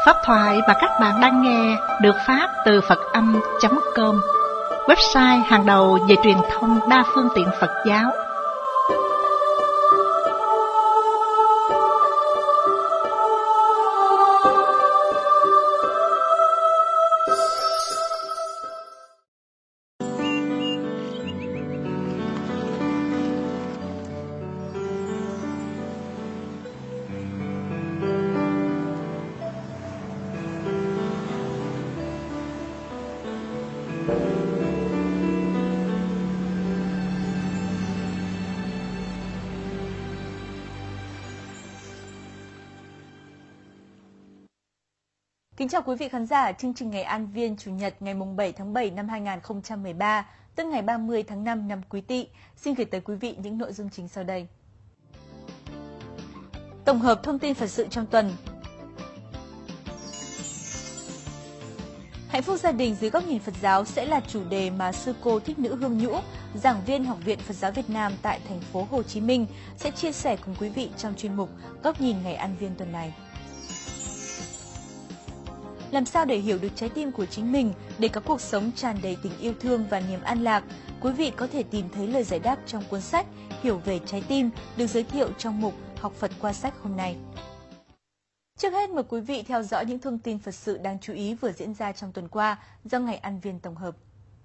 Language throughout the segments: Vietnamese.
Pháp thoại mà các bạn đang nghe được phát từ Phật-âm.com, website hàng đầu về truyền thông đa phương tiện Phật giáo. Kính chào quý vị khán giả, chương trình Ngày An Viên Chủ nhật ngày 7 tháng 7 năm 2013, tức ngày 30 tháng 5 năm Quý Tỵ, xin gửi tới quý vị những nội dung chính sau đây. Tổng hợp thông tin Phật sự trong tuần. Hạnh phúc gia đình dưới góc nhìn Phật giáo sẽ là chủ đề mà sư cô Thích Nữ Hương Nhũ, giảng viên Học viện Phật giáo Việt Nam tại thành phố Hồ Chí Minh sẽ chia sẻ cùng quý vị trong chuyên mục Góc nhìn Ngày An Viên tuần này. Làm sao để hiểu được trái tim của chính mình để có cuộc sống tràn đầy tình yêu thương và niềm an lạc? Quý vị có thể tìm thấy lời giải đáp trong cuốn sách Hiểu về trái tim được giới thiệu trong mục Học Phật qua sách hôm nay. Trước hết mời quý vị theo dõi những thông tin Phật sự đáng chú ý vừa diễn ra trong tuần qua do Ngày An Viên tổng hợp.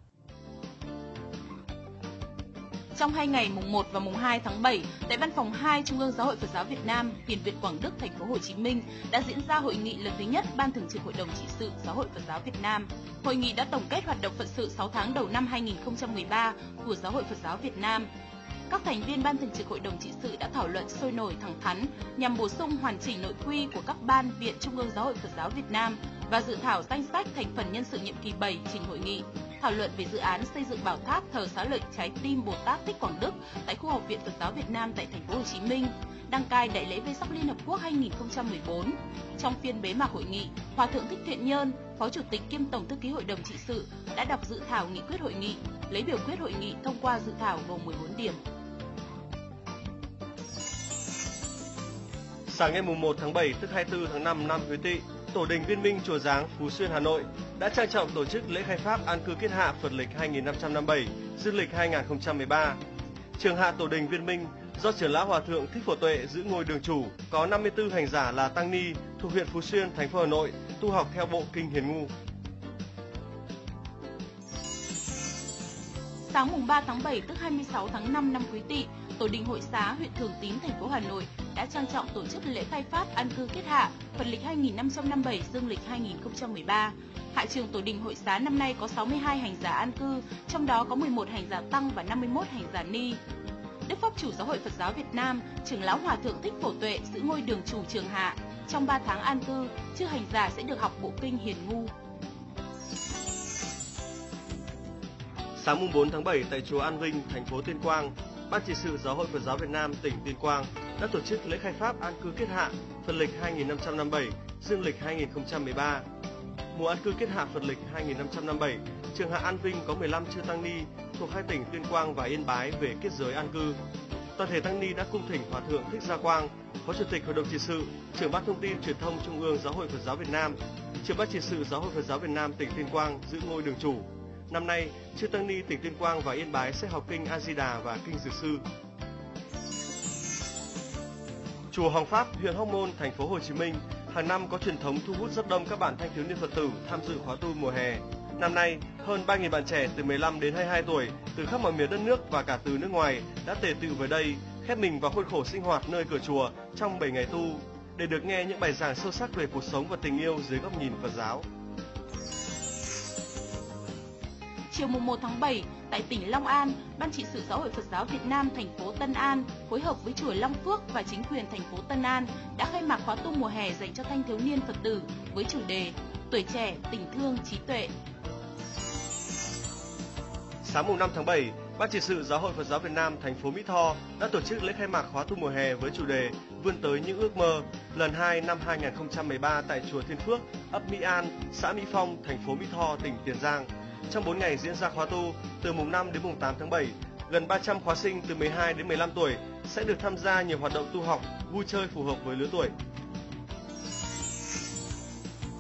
Trong 2 ngày mùng 1 và mùng 2 tháng 7, tại Văn phòng 2 Trung ương Giáo hội Phật giáo Việt Nam, Tiền Việt Quảng Đức, thành phố Hồ Chí Minh đã diễn ra hội nghị lần thứ nhất Ban Thường trực Hội đồng trị sự Giáo hội Phật giáo Việt Nam. Hội nghị đã tổng kết hoạt động Phật sự 6 tháng đầu năm 2013 của Giáo hội Phật giáo Việt Nam. Các thành viên Ban Thường trực Hội đồng trị sự đã thảo luận sôi nổi thẳng thắn nhằm bổ sung hoàn chỉnh nội quy của các ban viện Trung ương Giáo hội Phật giáo Việt Nam và dự thảo danh sách thành phần nhân sự nhiệm kỳ 7 trình hội nghị. Thảo luận về dự án xây dựng bảo tháp thờ Xá lợi Trái tim Bồ Tát Thích Quảng Đức tại khu Học viện Phật giáo Việt Nam tại thành phố Hồ Chí Minh, đăng cai Đại lễ Vê-sắc Liên Hợp Quốc 2014. Trong phiên bế mạc hội nghị, Hòa thượng Thích Thiện Nhơn, Phó Chủ tịch kiêm Tổng thư ký Hội đồng trị sự đã đọc dự thảo nghị quyết hội nghị, lấy biểu quyết hội nghị thông qua dự thảo gồm 14 điểm. Sáng ngày 1 tháng 7 tức 24 tháng 5 năm Quý Tỵ, Tổ đình Viên Minh Chùa Giáng, Phú Xuyên, Hà Nội đã trang trọng tổ chức lễ khai pháp an cư kiết hạ Phật lịch 2557, Dương lịch 2013. Trường hạ Tổ đình Viên Minh do Trưởng lão Hòa thượng Thích Phổ Tuệ giữ ngôi đường chủ, có 54 hành giả là tăng ni thuộc huyện Phú Xuyên, thành phố Hà Nội tu học theo bộ kinh Hiền Ngu. Sáng mùng 3 tháng 7 tức 26 tháng 5 năm Quý Tỵ, Tổ đình Hội Xá, huyện Thường Tín, thành phố Hà Nội đã trang trọng tổ chức lễ khai pháp an cư kiết hạ Phật lịch 2557, Dương lịch 2013. Hạ trường Tổ đình Hội Xá năm nay có 62 hành giả an cư, trong đó có 11 hành giả tăng và 51 hành giả ni. Đức Pháp chủ Giáo hội Phật giáo Việt Nam, Trưởng lão Hòa thượng Thích Phổ Tuệ giữ ngôi đường chủ trường hạ. Trong 3 tháng an cư, chư hành giả sẽ được học bộ kinh Hiền Ngu. Sáng mùng 4 tháng 7 tại chùa An Vinh, thành phố Tuyên Quang, Ban trị sự Giáo hội Phật giáo Việt Nam tỉnh Tuyên Quang đã tổ chức lễ khai pháp an cư kiết hạ Phật lịch 2557, Dương lịch 2013. Mùa an cư kiết hạ Phật lịch 2557, trường hạ An Vinh có 15 chư tăng ni thuộc hai tỉnh Tuyên Quang và Yên Bái về kết giới an cư. Toàn thể tăng ni đã cung thỉnh Hòa thượng Thích Gia Quang, Phó Chủ tịch Hội đồng trị sự, Trưởng ban Thông tin Truyền thông Trung ương Giáo hội Phật giáo Việt Nam, Trưởng ban trị sự Giáo hội Phật giáo Việt Nam tỉnh Tuyên Quang giữ ngôi đường chủ. Năm nay, chư tăng ni tỉnh Tuyên Quang và Yên Bái sẽ học kinh A Di Đà và kinh Dược Sư. Chùa Hoàng Pháp, huyện Hóc Môn, thành phố Hồ Chí Minh hàng năm có truyền thống thu hút rất đông các bạn thanh thiếu niên Phật tử tham dự khóa tu mùa hè. Năm nay, hơn 3.000 bạn trẻ từ 15 đến 22 tuổi từ khắp mọi miền đất nước và cả từ nước ngoài đã tề tựu về đây, khép mình vào khuôn khổ sinh hoạt nơi cửa chùa trong 7 ngày tu để được nghe những bài giảng sâu sắc về cuộc sống và tình yêu dưới góc nhìn Phật giáo. Chiều mùng 1 tháng 7, tại tỉnh Long An, Ban trị sự Giáo hội Phật giáo Việt Nam thành phố Tân An phối hợp với chùa Long Phước và chính quyền thành phố Tân An đã khai mạc khóa tu mùa hè dành cho thanh thiếu niên Phật tử với chủ đề Tuổi trẻ, tình thương, trí tuệ. Sáng mùng 5 tháng 7, Ban trị sự Giáo hội Phật giáo Việt Nam thành phố Mỹ Tho đã tổ chức lễ khai mạc khóa tu mùa hè với chủ đề Vươn tới những ước mơ lần 2 năm 2013 tại chùa Thiên Phước, ấp Mỹ An, xã Mỹ Phong, thành phố Mỹ Tho, tỉnh Tiền Giang. Trong 4 ngày diễn ra khóa tu, từ mùng 5 đến mùng 8 tháng 7, gần 300 khóa sinh từ 12 đến 15 tuổi sẽ được tham gia nhiều hoạt động tu học, vui chơi phù hợp với lứa tuổi.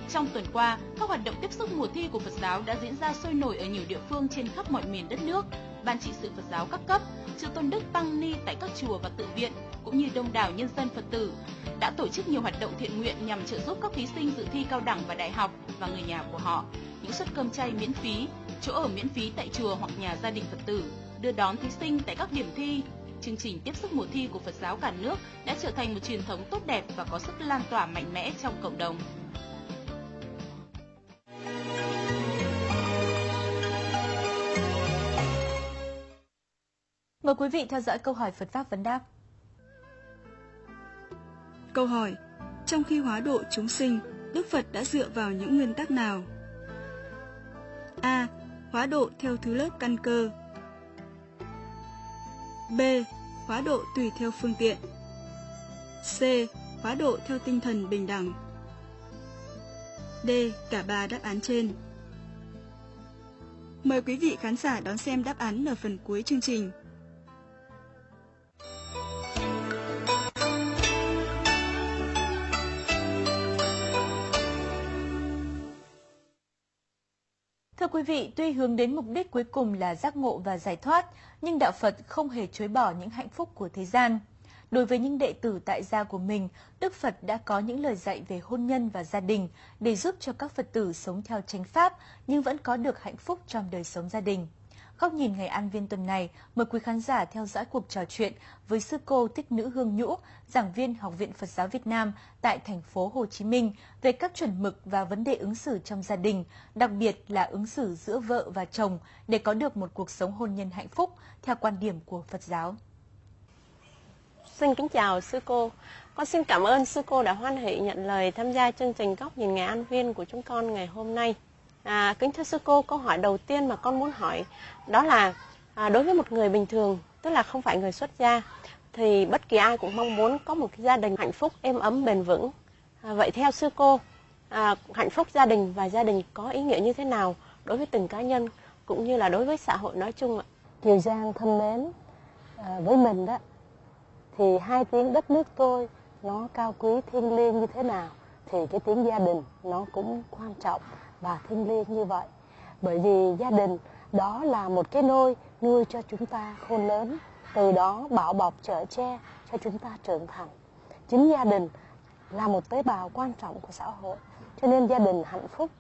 Trong tuần qua, các hoạt động tiếp xúc mùa thi của Phật giáo đã diễn ra sôi nổi ở nhiều địa phương trên khắp mọi miền đất nước. Ban trị sự Phật giáo các cấp, chư tôn đức tăng ni tại các chùa và tự viện cũng như đông đảo nhân dân Phật tử đã tổ chức nhiều hoạt động thiện nguyện nhằm trợ giúp các thí sinh dự thi cao đẳng và đại học và người nhà của họ những suất cơm chay miễn phí, chỗ ở miễn phí tại chùa hoặc nhà gia đình Phật tử, đưa đón thí sinh tại các điểm thi. Chương trình tiếp sức mùa thi của Phật giáo cả nước đã trở thành một truyền thống tốt đẹp và có sức lan tỏa mạnh mẽ trong cộng đồng. Mời quý vị theo dõi câu hỏi Phật Pháp Vấn Đáp. Câu hỏi: trong khi hóa độ chúng sinh, Đức Phật đã dựa vào những nguyên tắc nào? A. Hóa độ theo thứ lớp căn cơ. B. Hóa độ tùy theo phương tiện. C. Hóa độ theo tinh thần bình đẳng. D. Cả ba đáp án trên. Mời quý vị khán giả đón xem đáp án ở phần cuối chương trình. Thưa quý vị, tuy hướng đến mục đích cuối cùng là giác ngộ và giải thoát, nhưng Đạo Phật không hề chối bỏ những hạnh phúc của thế gian. Đối với những đệ tử tại gia của mình, Đức Phật đã có những lời dạy về hôn nhân và gia đình để giúp cho các Phật tử sống theo chánh pháp nhưng vẫn có được hạnh phúc trong đời sống gia đình. Góc nhìn ngày An Viên tuần này, mời quý khán giả theo dõi cuộc trò chuyện với sư cô Thích Nữ Hương Nhũ, giảng viên Học viện Phật giáo Việt Nam tại thành phố Hồ Chí Minh về các chuẩn mực và vấn đề ứng xử trong gia đình, đặc biệt là ứng xử giữa vợ và chồng để có được một cuộc sống hôn nhân hạnh phúc theo quan điểm của Phật giáo. Xin kính chào sư cô. Con xin cảm ơn sư cô đã hoan hỷ nhận lời tham gia chương trình Góc nhìn ngày An Viên của chúng con ngày hôm nay. Kính thưa sư cô, câu hỏi đầu tiên mà con muốn hỏi đó là đối với một người bình thường, tức là không phải người xuất gia, thì bất kỳ ai cũng mong muốn có một cái gia đình hạnh phúc, êm ấm, bền vững. Vậy theo sư cô, hạnh phúc gia đình và gia đình có ý nghĩa như thế nào đối với từng cá nhân cũng như là đối với xã hội nói chung ạ? Kiều Giang thân mến, với mình đó thì hai tiếng đất nước tôi nó cao quý thiêng liêng như thế nào thì cái tiếng gia đình nó cũng quan trọng và thiêng liêng như vậy. Bởi vì gia đình đó là một cái nôi nuôi cho chúng ta khôn lớn, từ đó bảo bọc chở che cho chúng ta trưởng thành. Chính gia đình là một tế bào quan trọng của xã hội, cho nên gia đình hạnh phúc,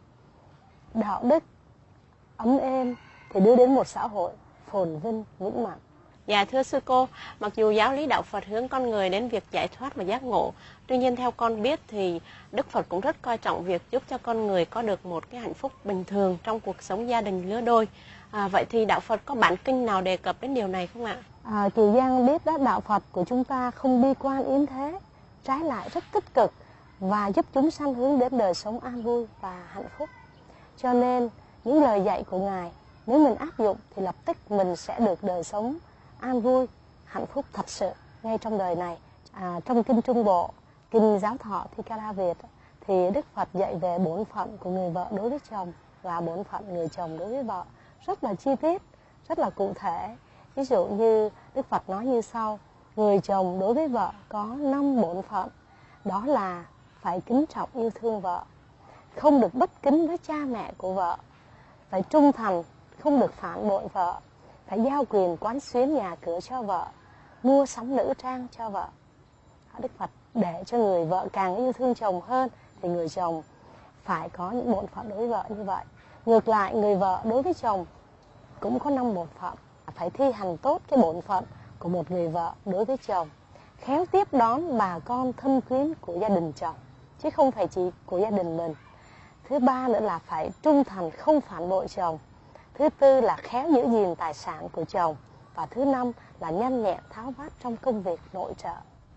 đạo đức, ấm êm thì đưa đến một xã hội phồn vinh, vững mạnh. Dạ thưa sư cô, mặc dù giáo lý đạo Phật hướng con người đến việc giải thoát và giác ngộ, tuy nhiên theo con biết thì Đức Phật cũng rất coi trọng việc giúp cho con người có được một cái hạnh phúc bình thường trong cuộc sống gia đình lứa đôi. Vậy thì đạo Phật có bản kinh nào đề cập đến điều này không ạ? Kiều Giang biết đó, đạo Phật của chúng ta không bi quan yếm thế, trái lại rất tích cực và giúp chúng sanh hướng đến đời sống an vui và hạnh phúc. Cho nên những lời dạy của Ngài nếu mình áp dụng thì lập tức mình sẽ được đời sống an vui, hạnh phúc thật sự ngay trong đời này. Trong kinh Trung Bộ, kinh Giáo Thọ Thích-ca-ra Việt thì Đức Phật dạy về bổn phận của người vợ đối với chồng và bổn phận người chồng đối với vợ rất là chi tiết, rất là cụ thể. Ví dụ như Đức Phật nói như sau: người chồng đối với vợ có 5 bổn phận, đó là phải kính trọng yêu thương vợ, không được bất kính với cha mẹ của vợ, phải trung thành, không được phản bội vợ, phải giao quyền quán xuyến nhà cửa cho vợ, mua sắm nữ trang cho vợ. Đức Phật để cho người vợ càng yêu thương chồng hơn thì người chồng phải có những bổn phận đối với vợ như vậy. Ngược lại, người vợ đối với chồng cũng có 5 bổn phận, phải thi hành tốt cái bổn phận của một người vợ đối với chồng, khéo tiếp đón bà con thân quyến của gia đình chồng, chứ không phải chỉ của gia đình mình. Thứ ba nữa là phải trung thành, không phản bội chồng. Thứ tư là khéo giữ gìn tài sản của chồng. Và thứ năm là nhanh nhẹn tháo vát trong công việc nội trợ.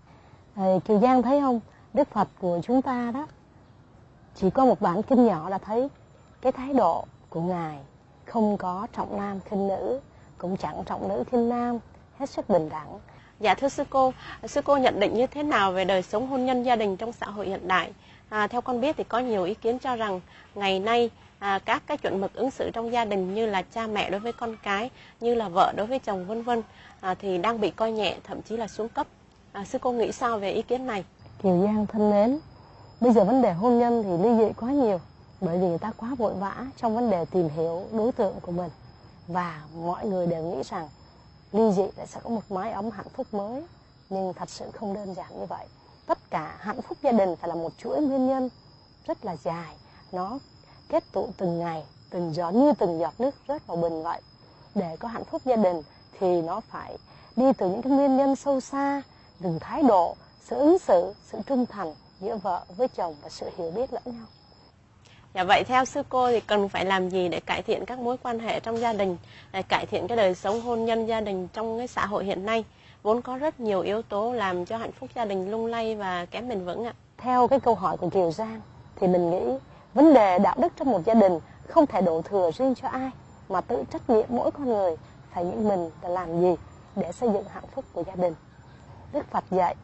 Kiều Giang thấy không, Đức Phật của chúng ta đó, chỉ có một bản kinh nhỏ là thấy cái thái độ của Ngài không có trọng nam khinh nữ, cũng chẳng trọng nữ khinh nam, hết sức bình đẳng. Dạ thưa sư cô nhận định như thế nào về đời sống hôn nhân gia đình trong xã hội hiện đại? Theo con biết thì có nhiều ý kiến cho rằng ngày nay các cái chuẩn mực ứng xử trong gia đình như là cha mẹ đối với con cái, như là vợ đối với chồng vân vân thì đang bị coi nhẹ, thậm chí là xuống cấp. Sư cô nghĩ sao về ý kiến này? Kiều Giang thân mến, Bây giờ vấn đề hôn nhân thì ly dị quá nhiều, bởi vì người ta quá vội vã trong vấn đề tìm hiểu đối tượng của mình. Và mọi người đều nghĩ rằng ly dị sẽ có một mái ấm hạnh phúc mới. Nhưng thật sự không đơn giản như vậy. Tất cả hạnh phúc gia đình phải là một chuỗi nguyên nhân rất là dài. Nó kết tụ từng ngày, từng giọt như từng giọt nước rớt vào bình vậy. Để có hạnh phúc gia đình thì nó phải đi từ những cái nguyên nhân sâu xa, từng thái độ, sự ứng xử, sự trung thành giữa vợ với chồng và sự hiểu biết lẫn nhau. Dạ, vậy theo sư cô thì cần phải làm gì để cải thiện các mối quan hệ trong gia đình, để cải thiện cái đời sống hôn nhân gia đình trong cái xã hội hiện nay vốn có rất nhiều yếu tố làm cho hạnh phúc gia đình lung lay và kém bền vững ạ? Theo cái câu hỏi của Kiều Giang thì mình nghĩ vấn đề đạo đức trong một gia đình không thể đổ thừa riêng cho ai, mà tự trách nhiệm mỗi con người phải những mình là làm gì để xây dựng hạnh phúc của gia đình. Đức Phật dạy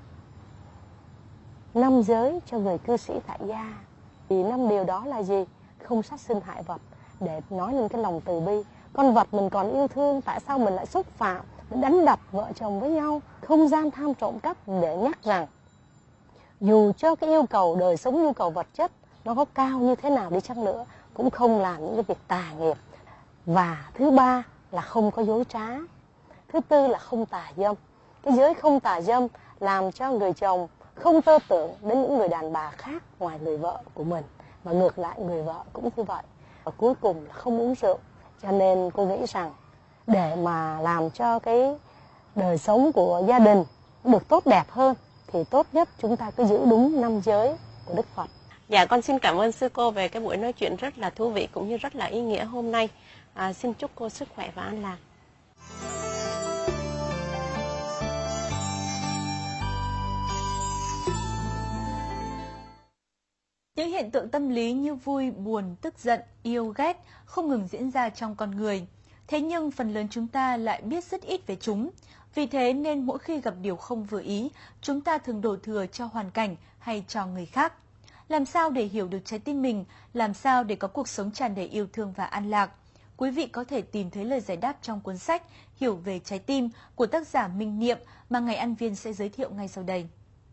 5 giới cho người cư sĩ tại gia. Thì 5 điều đó là gì? Không sát sinh hại vật, để nói lên cái lòng từ bi. Con vật mình còn yêu thương, tại sao mình lại xúc phạm, mình đánh đập vợ chồng với nhau? Không gian tham trộm cắp, để nhắc rằng dù cho cái yêu cầu đời sống, nhu cầu vật chất nó có cao như thế nào đi chăng nữa, cũng không làm những cái việc tà nghiệp. Và thứ ba là không có dối trá. Thứ tư là không tà dâm. Cái giới không tà dâm làm cho người chồng không tơ tưởng đến những người đàn bà khác ngoài người vợ của mình. Và ngược lại người vợ cũng như vậy. Và cuối cùng là không uống rượu. Cho nên cô nghĩ rằng để mà làm cho cái đời sống của gia đình được tốt đẹp hơn thì tốt nhất chúng ta cứ giữ đúng 5 giới của Đức Phật. Dạ, con xin cảm ơn sư cô về cái buổi nói chuyện rất là thú vị cũng như rất là ý nghĩa hôm nay. Xin chúc cô sức khỏe và an lạc. Những hiện tượng tâm lý như vui, buồn, tức giận, yêu, ghét không ngừng diễn ra trong con người. Thế nhưng phần lớn chúng ta lại biết rất ít về chúng. Vì thế nên mỗi khi gặp điều không vừa ý, chúng ta thường đổ thừa cho hoàn cảnh hay cho người khác. Làm sao để hiểu được trái tim mình? Làm sao để có cuộc sống tràn đầy yêu thương và an lạc? Quý vị có thể tìm thấy lời giải đáp trong cuốn sách Hiểu về trái tim của tác giả Minh Niệm mà Ngày An Viên sẽ giới thiệu ngay sau đây.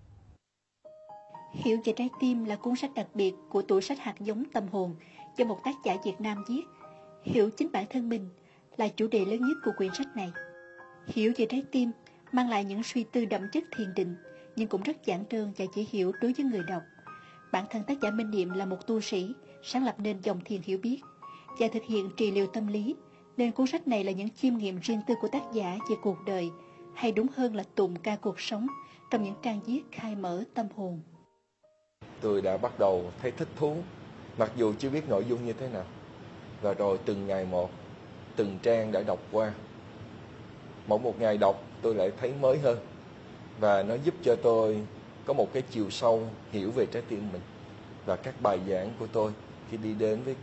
Hiểu về trái tim là cuốn sách đặc biệt của tủ sách hạt giống tâm hồn do một tác giả Việt Nam viết. Hiểu chính bản thân mình là chủ đề lớn nhất của quyển sách này. Hiểu về trái tim mang lại những suy tư đậm chất thiền định, nhưng cũng rất giản đơn và dễ hiểu đối với người đọc. Bản thân tác giả Minh Niệm là một tu sĩ, sáng lập nên dòng thiền hiểu biết và thực hiện trị liệu tâm lý, nên cuốn sách này là những chiêm nghiệm riêng tư của tác giả về cuộc đời, hay đúng hơn là tụng ca cuộc sống trong những trang viết khai mở tâm hồn. Tôi đã bắt đầu thấy thích thú, mặc dù chưa biết nội dung như thế nào. Và rồi từng ngày một, từng trang đã đọc qua. Mỗi một ngày đọc tôi lại thấy mới hơn. Và nó giúp cho tôi có một cái chiều sâu hiểu về trái tim mình. Và các bài giảng của tôi khi đi đến với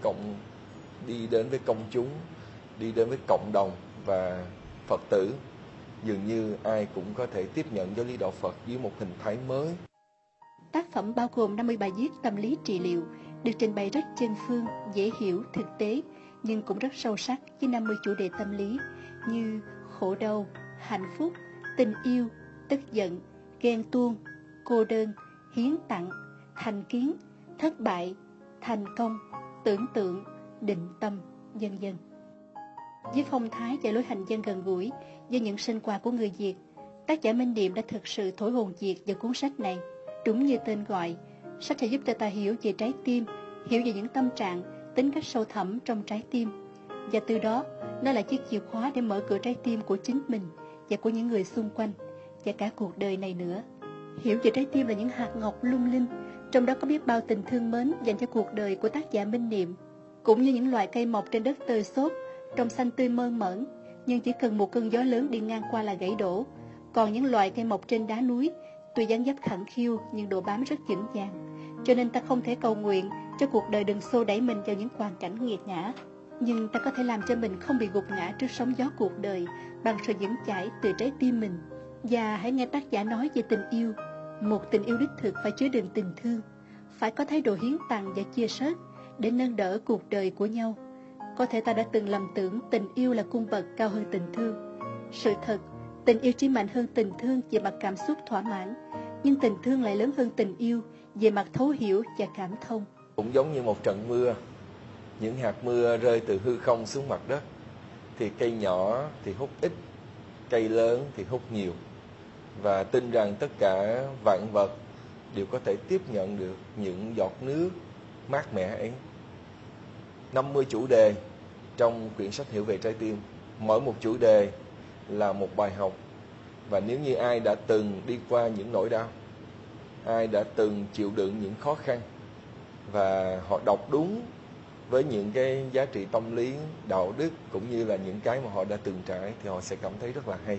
công chúng, đi đến với cộng đồng và Phật tử, dường như ai cũng có thể tiếp nhận giáo lý đạo Phật dưới một hình thái mới. Tác phẩm bao gồm 50 bài viết tâm lý trị liệu, được trình bày rất chân phương, dễ hiểu, thực tế, nhưng cũng rất sâu sắc với 50 chủ đề tâm lý như khổ đau, hạnh phúc, tình yêu, tức giận, ghen tuông, cô đơn, hiến tặng, thành kiến, thất bại, thành công, tưởng tượng, định tâm, vân vân. Với phong thái và lối hành dân gần gũi với những sinh hoạt của người Việt, tác giả Minh Niệm đã thực sự thổi hồn Việt vào cuốn sách này. Đúng như tên gọi, sách sẽ giúp cho ta hiểu về trái tim, hiểu về những tâm trạng, tính cách sâu thẳm trong trái tim. Và từ đó, nó là chiếc chìa khóa để mở cửa trái tim của chính mình và của những người xung quanh, và cả cuộc đời này nữa. Hiểu về trái tim là những hạt ngọc lung linh, trong đó có biết bao tình thương mến dành cho cuộc đời của tác giả Minh Niệm. Cũng như những loài cây mọc trên đất tơi xốp, trông xanh tươi mơn mởn, nhưng chỉ cần một cơn gió lớn đi ngang qua là gãy đổ. Còn những loài cây mọc trên đá núi, tuy dáng dấp khẳng khiu nhưng độ bám rất vững vàng. Cho nên ta không thể cầu nguyện cho cuộc đời đừng xô đẩy mình vào những hoàn cảnh nghiệt ngã, nhưng ta có thể làm cho mình không bị gục ngã trước sóng gió cuộc đời bằng sự vững chãi từ trái tim mình. Và hãy nghe tác giả nói về tình yêu. Một tình yêu đích thực phải chứa đựng tình thương, phải có thái độ hiến tặng và chia sớt để nâng đỡ cuộc đời của nhau. Có thể ta đã từng lầm tưởng tình yêu là cung bậc cao hơn tình thương. Sự thật, tình yêu chỉ mạnh hơn tình thương về mặt cảm xúc thỏa mãn, nhưng tình thương lại lớn hơn tình yêu về mặt thấu hiểu và cảm thông. Cũng giống như một trận mưa, những hạt mưa rơi từ hư không xuống mặt đất, thì cây nhỏ thì hút ít, cây lớn thì hút nhiều. Và tin rằng tất cả vạn vật đều có thể tiếp nhận được những giọt nước mát mẻ ấy. 50 chủ đề trong quyển sách Hiểu về trái tim. Mỗi một chủ đề là một bài học. Và nếu như ai đã từng đi qua những nỗi đau, ai đã từng chịu đựng những khó khăn, và họ đọc đúng với những cái giá trị tâm lý, đạo đức cũng như là những cái mà họ đã từng trải, thì họ sẽ cảm thấy rất là hay.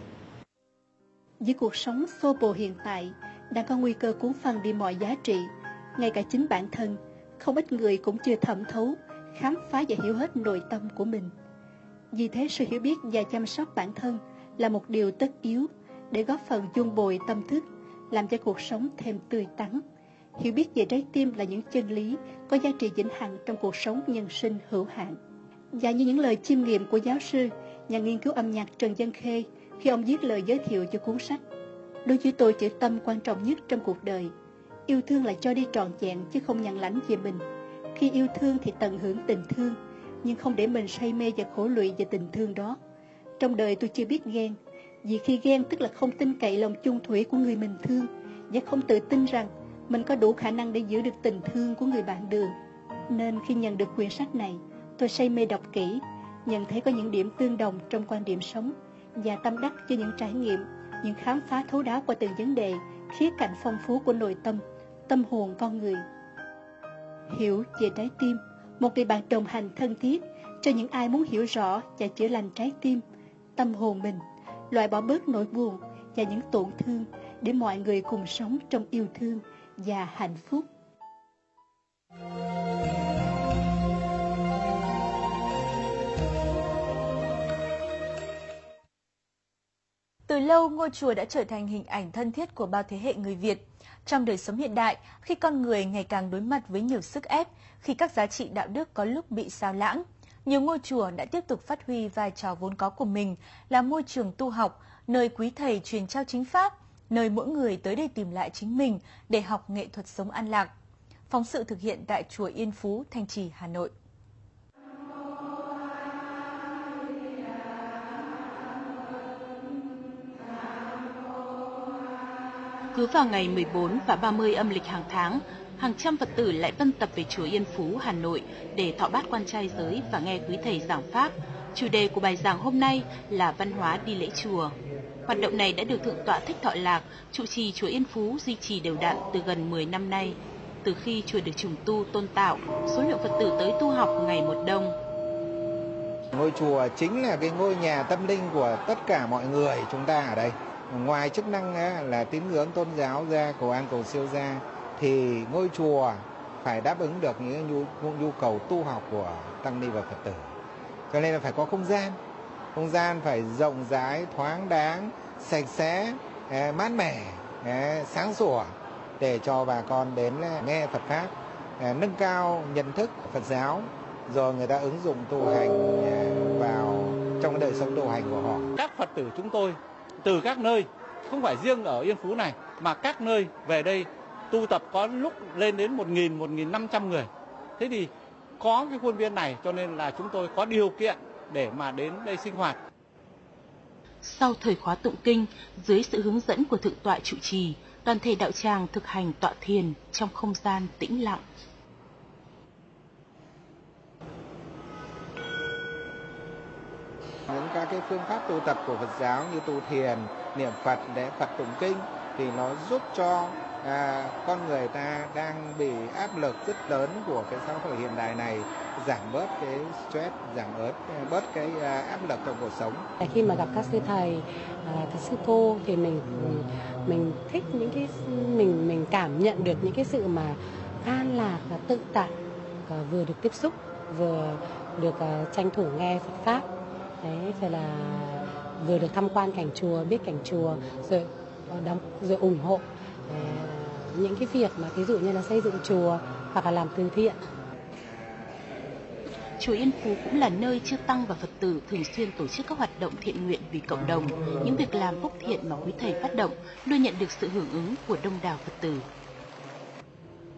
Với cuộc sống xô bồ hiện tại đang có nguy cơ cuốn phăng đi mọi giá trị, ngay cả chính bản thân, không ít người cũng chưa thẩm thấu, khám phá và hiểu hết nội tâm của mình. Vì thế sự hiểu biết và chăm sóc bản thân là một điều tất yếu để góp phần vun bồi tâm thức, làm cho cuộc sống thêm tươi tắn. Hiểu biết về trái tim là những chân lý có giá trị vĩnh hằng trong cuộc sống nhân sinh hữu hạn. Và như những lời chiêm nghiệm của giáo sư, nhà nghiên cứu âm nhạc Trần Văn Khê khi ông viết lời giới thiệu cho cuốn sách: đối với tôi, chữ tâm quan trọng nhất trong cuộc đời. Yêu thương là cho đi trọn vẹn chứ không nhận lãnh về mình. Khi yêu thương thì tận hưởng tình thương, nhưng không để mình say mê và khổ lụy về tình thương đó. Trong đời tôi chưa biết ghen, vì khi ghen tức là không tin cậy lòng chung thủy của người mình thương, và không tự tin rằng mình có đủ khả năng để giữ được tình thương của người bạn đường. Nên khi nhận được quyển sách này, tôi say mê đọc kỹ, nhận thấy có những điểm tương đồng trong quan điểm sống, và tâm đắc cho những trải nghiệm, những khám phá thấu đáo qua từng vấn đề, khía cạnh phong phú của nội tâm, tâm hồn con người. Hiểu về trái tim, một người bạn đồng hành thân thiết cho những ai muốn hiểu rõ và chữa lành trái tim, tâm hồn mình, loại bỏ bớt nỗi buồn và những tổn thương để mọi người cùng sống trong yêu thương và hạnh phúc. Từ lâu, ngôi chùa đã trở thành hình ảnh thân thiết của bao thế hệ người Việt. Trong đời sống hiện đại, khi con người ngày càng đối mặt với nhiều sức ép, khi các giá trị đạo đức có lúc bị xao lãng, nhiều ngôi chùa đã tiếp tục phát huy vai trò vốn có của mình là môi trường tu học, nơi quý thầy truyền trao chính pháp, nơi mỗi người tới đây tìm lại chính mình để học nghệ thuật sống an lạc. Phóng sự thực hiện tại chùa Yên Phú, Thanh Trì, Hà Nội. Cứ vào ngày 14 và 30 âm lịch hàng tháng, hàng trăm Phật tử lại vân tập về chùa Yên Phú, Hà Nội để thọ bát quan trai giới và nghe quý thầy giảng pháp. Chủ đề của bài giảng hôm nay là văn hóa đi lễ chùa. Hoạt động này đã được Thượng tọa Thích Thọ Lạc, trụ trì chùa Yên Phú duy trì đều đặn từ gần 10 năm nay. Từ khi chùa được trùng tu tôn tạo, số lượng Phật tử tới tu học ngày một đông. Ngôi chùa chính là cái ngôi nhà tâm linh của tất cả mọi người chúng ta ở đây. Ngoài chức năng là tín ngưỡng tôn giáo ra, cầu an cầu siêu ra, thì ngôi chùa phải đáp ứng được những nhu cầu tu học của tăng ni và Phật tử. Cho nên là phải có không gian phải rộng rãi, thoáng đáng, sạch sẽ, mát mẻ, sáng sủa để cho bà con đến nghe Phật pháp, nâng cao nhận thức Phật giáo, rồi người ta ứng dụng tu hành vào trong cái đời sống tu hành của họ. Các Phật tử chúng tôi từ các nơi, không phải riêng ở Yên Phú này, mà các nơi về đây tu tập có lúc lên đến 1.000, 1.500 người. Thế thì có cái khuôn viên này cho nên là chúng tôi có điều kiện để mà đến đây sinh hoạt. Sau thời khóa tụng kinh, dưới sự hướng dẫn của Thượng tọa trụ trì, toàn thể đạo tràng thực hành tọa thiền trong không gian tĩnh lặng. Những các cái phương pháp tu tập của Phật giáo như tu thiền, niệm Phật để Phật tụng kinh thì nó giúp cho con người ta đang bị áp lực rất lớn của cái xã hội hiện đại này giảm bớt cái stress, giảm bớt cái áp lực trong cuộc sống. Khi mà gặp các sư thầy, các sư cô thì mình thích những cái mình cảm nhận được những cái sự mà an lạc và tự tại, vừa được tiếp xúc, vừa được tranh thủ nghe Phật pháp. Đấy, rồi là vừa được tham quan cảnh chùa, biết cảnh chùa, rồi ủng hộ những cái việc mà ví dụ như là xây dựng chùa hoặc là làm từ thiện. Chùa Yên Phú cũng là nơi chư tăng và Phật tử thường xuyên tổ chức các hoạt động thiện nguyện vì cộng đồng. Những việc làm phúc thiện mà quý thầy phát động luôn nhận được sự hưởng ứng của đông đảo Phật tử.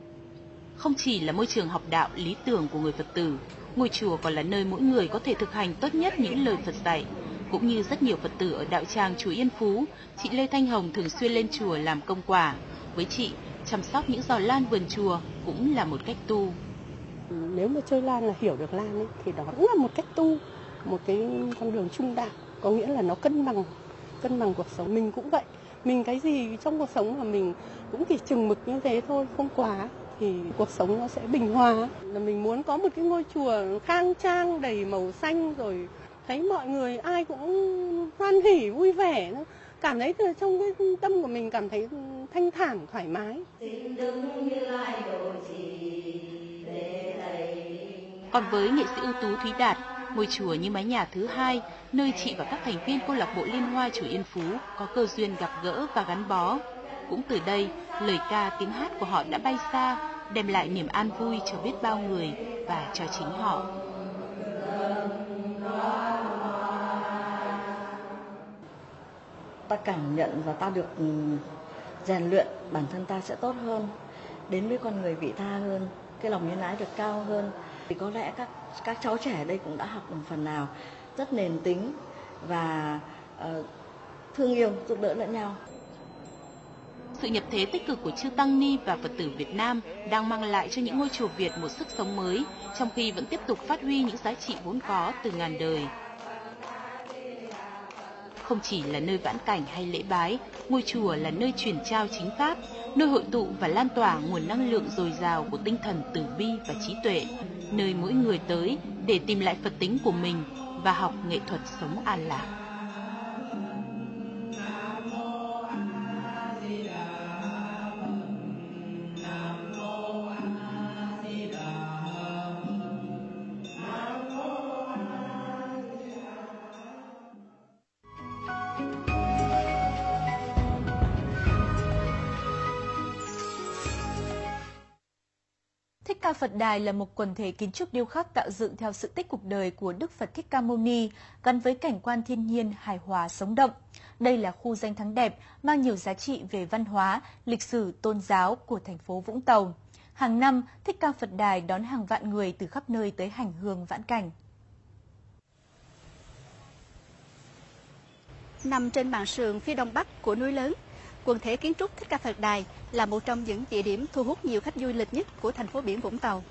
Không chỉ là môi trường học đạo lý tưởng của người Phật tử, ngôi chùa còn là nơi mỗi người có thể thực hành tốt nhất những lời Phật dạy. Cũng như rất nhiều Phật tử ở đạo tràng chùa Yên Phú, chị Lê Thanh Hồng thường xuyên lên chùa làm công quả. Với chị, chăm sóc những giò lan vườn chùa cũng là một cách tu. Nếu mà chơi lan là hiểu được lan ấy, thì đó cũng là một cách tu, một cái con đường trung đạo, có nghĩa là nó cân bằng cuộc sống. Mình cũng vậy, mình cái gì trong cuộc sống mà mình cũng chỉ chừng mực như thế thôi, không quá thì cuộc sống nó sẽ bình hòa. Là mình muốn có một cái ngôi chùa khang trang đầy màu xanh, rồi thấy mọi người ai cũng hoan hỉ vui vẻ, cảm thấy từ trong cái tâm của mình cảm thấy thanh thản thoải mái. Còn với nghệ sĩ ưu tú Thúy Đạt, ngôi chùa như mái nhà thứ hai, nơi chị và các thành viên câu lạc bộ Liên Hoa chùa Yên Phú có cơ duyên gặp gỡ và gắn bó. Cũng từ đây, lời ca tiếng hát của họ đã bay xa, đem lại niềm an vui cho biết bao người và cho chính họ. Ta cảm nhận và ta được rèn luyện, bản thân ta sẽ tốt hơn, đến với con người vị tha hơn, cái lòng nhân ái được cao hơn. Thì có lẽ các cháu trẻ ở đây cũng đã học một phần nào rất nền tính và thương yêu, giúp đỡ lẫn nhau. Sự nhập thế tích cực của chư Tăng Ni và Phật tử Việt Nam đang mang lại cho những ngôi chùa Việt một sức sống mới, trong khi vẫn tiếp tục phát huy những giá trị vốn có từ ngàn đời. Không chỉ là nơi vãn cảnh hay lễ bái, ngôi chùa là nơi truyền trao chính pháp, nơi hội tụ và lan tỏa nguồn năng lượng dồi dào của tinh thần từ bi và trí tuệ, nơi mỗi người tới để tìm lại Phật tính của mình và học nghệ thuật sống an lạc. Thích Ca Phật Đài là một quần thể kiến trúc điêu khắc tạo dựng theo sự tích cuộc đời của Đức Phật Thích Ca Mâu Ni, gắn với cảnh quan thiên nhiên hài hòa sống động. Đây là khu danh thắng đẹp, mang nhiều giá trị về văn hóa, lịch sử, tôn giáo của thành phố Vũng Tàu. Hàng năm, Thích Ca Phật Đài đón hàng vạn người từ khắp nơi tới hành hương vãn cảnh. Nằm trên mạn sườn phía đông bắc của núi lớn, quần thể kiến trúc Thích Ca Phật Đài là một trong những địa điểm thu hút nhiều khách du lịch nhất của thành phố biển Vũng Tàu.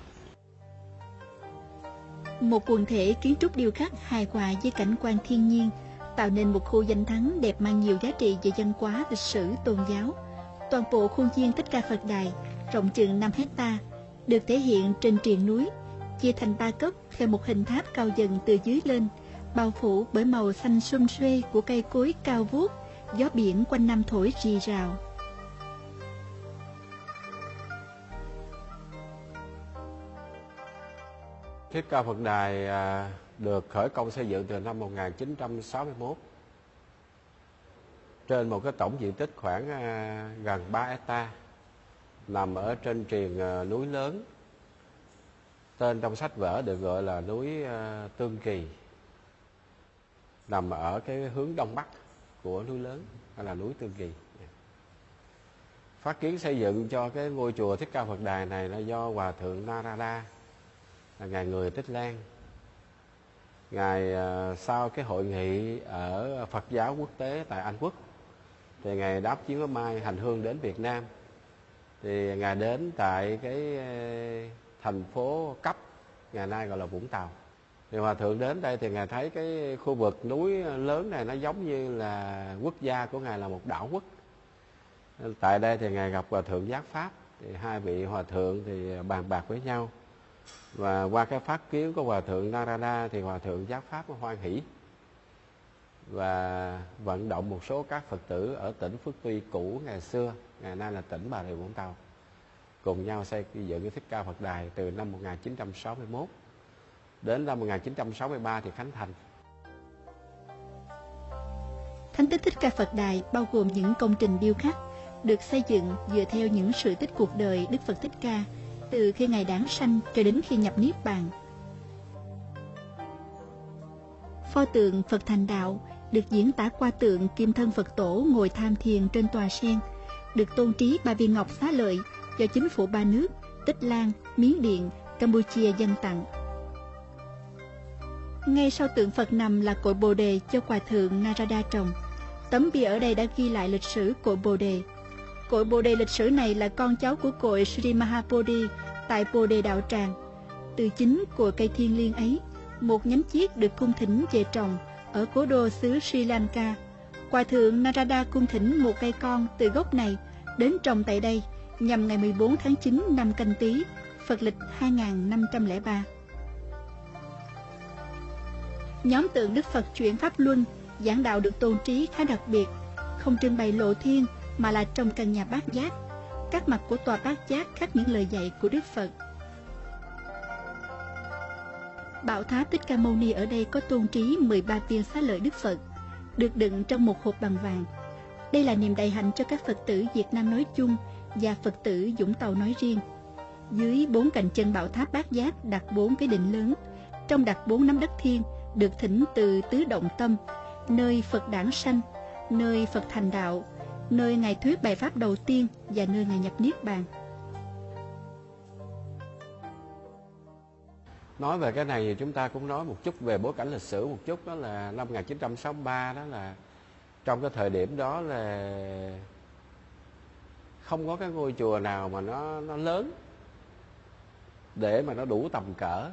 Một quần thể kiến trúc điêu khắc hài hòa với cảnh quan thiên nhiên, tạo nên một khu danh thắng đẹp mang nhiều giá trị về văn hóa, lịch sử, tôn giáo. Toàn bộ khuôn viên Thích Ca Phật Đài rộng chừng 5 hecta, được thể hiện trên triền núi, chia thành 3 cấp theo một hình tháp cao dần từ dưới lên, bao phủ bởi màu xanh sum suê của cây cối cao vuốt, gió biển quanh năm thổi rì rào. Thích Ca Phật Đài được khởi công xây dựng từ năm 1961 trên một cái tổng diện tích khoảng gần 3 hecta, nằm ở trên triền núi lớn. Tên trong sách vở được gọi là núi Tương Kỳ, nằm ở cái hướng đông bắc của núi lớn, hay là núi Tương Kỳ. Phát kiến xây dựng cho cái ngôi chùa Thích Ca Phật Đài này là do Hòa Thượng Narada, là ngài người Tích Lan. Ngài sau cái hội nghị ở Phật giáo quốc tế tại Anh Quốc, thì ngài đáp chuyến máy bay hành hương đến Việt Nam. Thì ngài đến tại cái thành phố Cấp, ngày nay gọi là Vũng Tàu. Thì Hòa Thượng đến đây thì ngài thấy cái khu vực núi lớn này nó giống như là quốc gia của ngài là một đảo quốc. Tại đây thì ngài gặp Hòa Thượng Giác Pháp, thì hai vị Hòa Thượng thì bàn bạc với nhau. Và qua cái phát kiến của Hòa Thượng Narada thì Hòa Thượng Giác Pháp hoan hỷ và vận động một số các Phật tử ở tỉnh Phước Tuy cũ ngày xưa, ngày nay là tỉnh Bà Rịa Vũng Tàu, cùng nhau xây dựng cái Thích Ca Phật Đài từ năm 1961. Đến năm 1963 thì khánh thành. Thánh tích Thích Ca Phật Đài bao gồm những công trình điêu khắc được xây dựng dựa theo những sự tích cuộc đời Đức Phật Thích Ca, từ khi Ngài đản sanh cho đến khi nhập Niết Bàn. Pho tượng Phật Thành Đạo được diễn tả qua tượng kim thân Phật Tổ ngồi tham thiền trên tòa sen, được tôn trí 3 viên ngọc xá lợi do chính phủ 3 nước Tích Lan, Miến Điện, Campuchia dâng tặng. Ngay sau tượng Phật nằm là cội Bồ Đề cho Hòa thượng Narada trồng. Tấm bia ở đây đã ghi lại lịch sử cội Bồ Đề. Cội Bồ Đề lịch sử này là con cháu của cội Sri Mahapodhi tại Bồ Đề Đạo Tràng. Từ chính cội cây thiêng liêng ấy, một nhánh chiết được cung thỉnh về trồng ở cố đô xứ Sri Lanka. Hòa thượng Narada cung thỉnh một cây con từ gốc này đến trồng tại đây nhằm ngày 14 tháng 9 năm Canh Tý, Phật lịch 2503. Nhóm tượng Đức Phật chuyển Pháp Luân, giảng đạo được tôn trí khá đặc biệt, không trưng bày lộ thiên mà là trong căn nhà Bát Giác. Các mặt của tòa Bát Giác khắc những lời dạy của Đức Phật. Bảo Tháp Thích Ca Mâu Ni ở đây có tôn trí 13 viên xá lợi Đức Phật, được đựng trong một hộp bằng vàng. Đây là niềm đại hạnh cho các Phật tử Việt Nam nói chung và Phật tử Vũng Tàu nói riêng. Dưới 4 cạnh chân Bảo Tháp Bát Giác đặt 4 cái đỉnh lớn, trong đặt 4 nắm đất thiên được thỉnh từ Tứ Động Tâm, nơi Phật đản sanh, nơi Phật thành đạo, nơi Ngài thuyết bài pháp đầu tiên và nơi Ngài nhập Niết Bàn. Nói về cái này thì chúng ta cũng nói một chút về bối cảnh lịch sử một chút. Đó là năm 1963, đó là trong cái thời điểm đó là không có cái ngôi chùa nào mà nó lớn để mà nó đủ tầm cỡ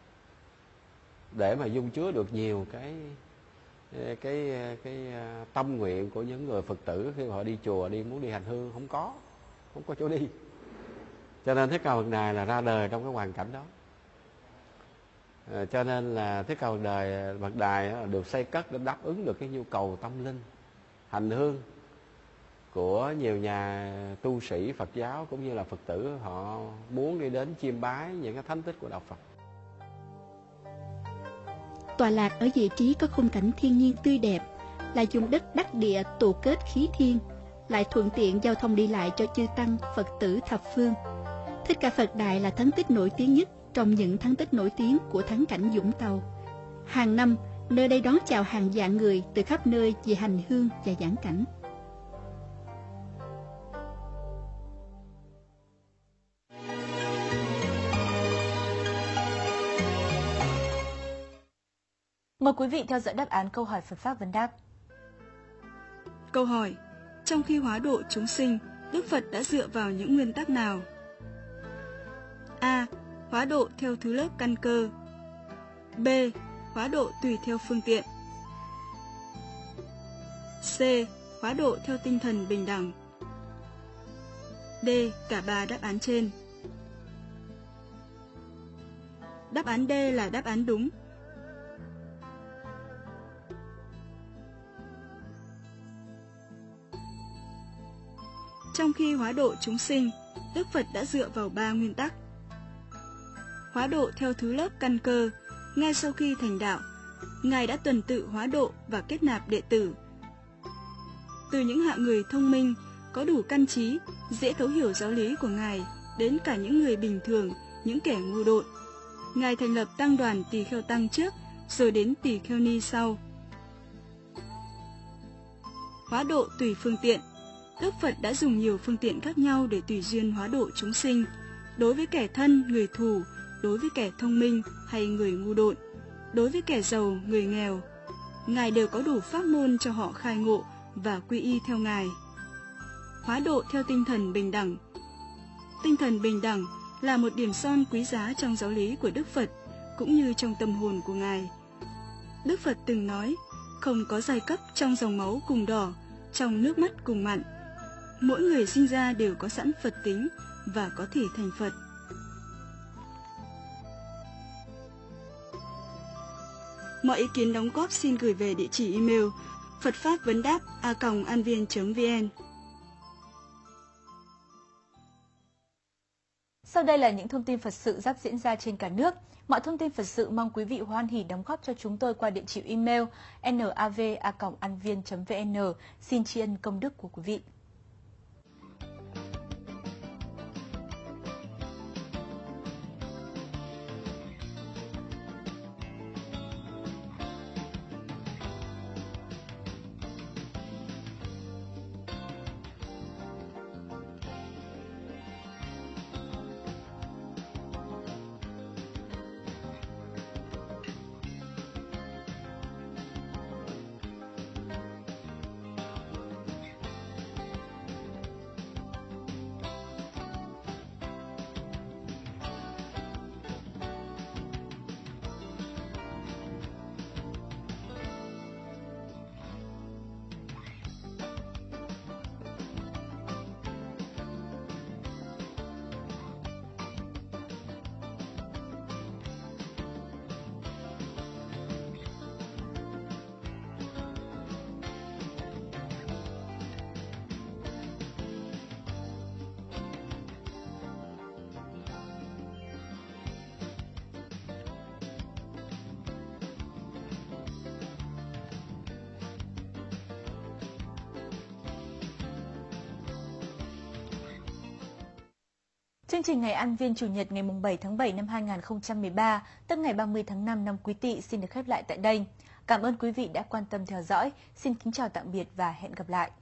để mà dung chứa được nhiều cái tâm nguyện của những người Phật tử khi họ đi chùa, muốn đi hành hương, không có chỗ đi. Cho nên Thích Ca Phật Đài là ra đời trong cái hoàn cảnh đó. Cho nên là Thích Ca Phật Đài được xây cất để đáp ứng được cái nhu cầu tâm linh, hành hương của nhiều nhà tu sĩ Phật giáo cũng như là Phật tử, họ muốn đi đến chiêm bái những cái thánh tích của đạo Phật. Tọa lạc ở vị trí có khung cảnh thiên nhiên tươi đẹp, là vùng đất đắc địa tụ kết khí thiên, lại thuận tiện giao thông đi lại cho chư tăng Phật tử thập phương. Thích Ca Phật Đài là thắng tích nổi tiếng nhất trong những thắng tích nổi tiếng của thắng cảnh Vũng Tàu. Hàng năm, nơi đây đón chào hàng vạn người từ khắp nơi về hành hương và giảng cảnh. Mời quý vị theo dõi đáp án câu hỏi Phật Pháp Vấn Đáp. Câu hỏi: trong khi hóa độ chúng sinh, Đức Phật đã dựa vào những nguyên tắc nào? A. Hóa độ theo thứ lớp căn cơ. B. Hóa độ tùy theo phương tiện. C. Hóa độ theo tinh thần bình đẳng. D. Cả ba đáp án trên. Đáp án D là đáp án đúng. Trong khi hóa độ chúng sinh, Đức Phật đã dựa vào 3 nguyên tắc. Hóa độ theo thứ lớp căn cơ, ngay sau khi thành đạo, Ngài đã tuần tự hóa độ và kết nạp đệ tử. Từ những hạng người thông minh, có đủ căn trí, dễ thấu hiểu giáo lý của Ngài, đến cả những người bình thường, những kẻ ngu dốt. Ngài thành lập tăng đoàn Tỳ Kheo Tăng trước, rồi đến Tỳ Kheo Ni sau. Hóa độ tùy phương tiện. Đức Phật đã dùng nhiều phương tiện khác nhau để tùy duyên hóa độ chúng sinh, đối với kẻ thân, người thù, đối với kẻ thông minh hay người ngu dốt, đối với kẻ giàu, người nghèo. Ngài đều có đủ pháp môn cho họ khai ngộ và quy y theo Ngài. Hóa độ theo tinh thần bình đẳng. Tinh thần bình đẳng là một điểm son quý giá trong giáo lý của Đức Phật, cũng như trong tâm hồn của Ngài. Đức Phật từng nói, không có giai cấp trong dòng máu cùng đỏ, trong nước mắt cùng mặn. Mỗi người sinh ra đều có sẵn Phật tính và có thể thành Phật. Mọi ý kiến đóng góp xin gửi về địa chỉ email phatfapvandap@anvien.vn. Sau đây là những thông tin Phật sự sắp diễn ra trên cả nước. Mọi thông tin Phật sự mong quý vị hoan hỉ đóng góp cho chúng tôi qua địa chỉ email nav@anvien.vn. Xin tri ân công đức của quý vị. Chương trình Ngày An Viên Chủ nhật ngày 7 tháng 7 năm 2013, tức ngày 30 tháng 5 năm Quý Tỵ xin được khép lại tại đây. Cảm ơn quý vị đã quan tâm theo dõi. Xin kính chào tạm biệt và hẹn gặp lại.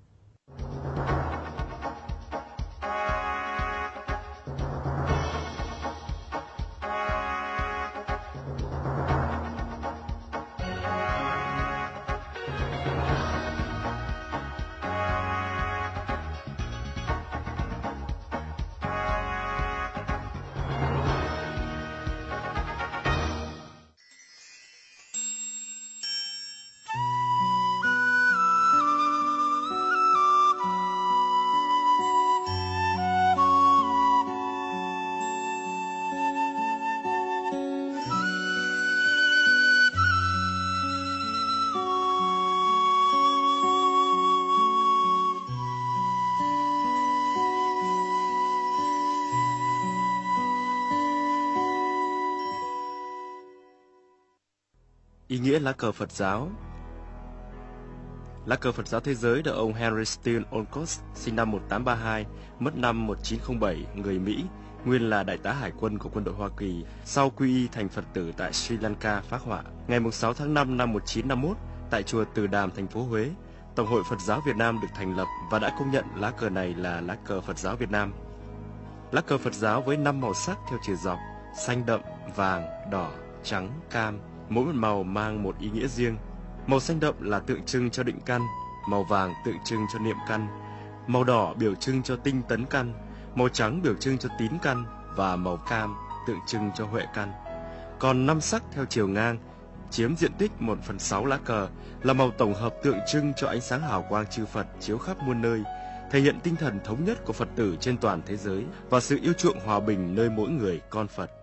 Ý nghĩa lá cờ Phật giáo. Lá cờ Phật giáo thế giới được ông Henry Steele Olcott, sinh năm 1832, mất năm 1907, người Mỹ, nguyên là đại tá hải quân của quân đội Hoa Kỳ, sau quy y thành Phật tử tại Sri Lanka phác họa. Ngày 6 tháng 5 năm 1951, tại chùa Từ Đàm, thành phố Huế, Tổng hội Phật giáo Việt Nam được thành lập và đã công nhận lá cờ này là lá cờ Phật giáo Việt Nam. Lá cờ Phật giáo với 5 màu sắc theo chiều dọc: xanh đậm, vàng, đỏ, trắng, cam. Mỗi một màu mang một ý nghĩa riêng. Màu xanh đậm là tượng trưng cho định căn, màu vàng tượng trưng cho niệm căn, màu đỏ biểu trưng cho tinh tấn căn, màu trắng biểu trưng cho tín căn và màu cam tượng trưng cho huệ căn. Còn 5 sắc theo chiều ngang chiếm diện tích 1/6 lá cờ là màu tổng hợp tượng trưng cho ánh sáng hào quang chư Phật chiếu khắp muôn nơi, thể hiện tinh thần thống nhất của Phật tử trên toàn thế giới và sự yêu chuộng hòa bình nơi mỗi người con Phật.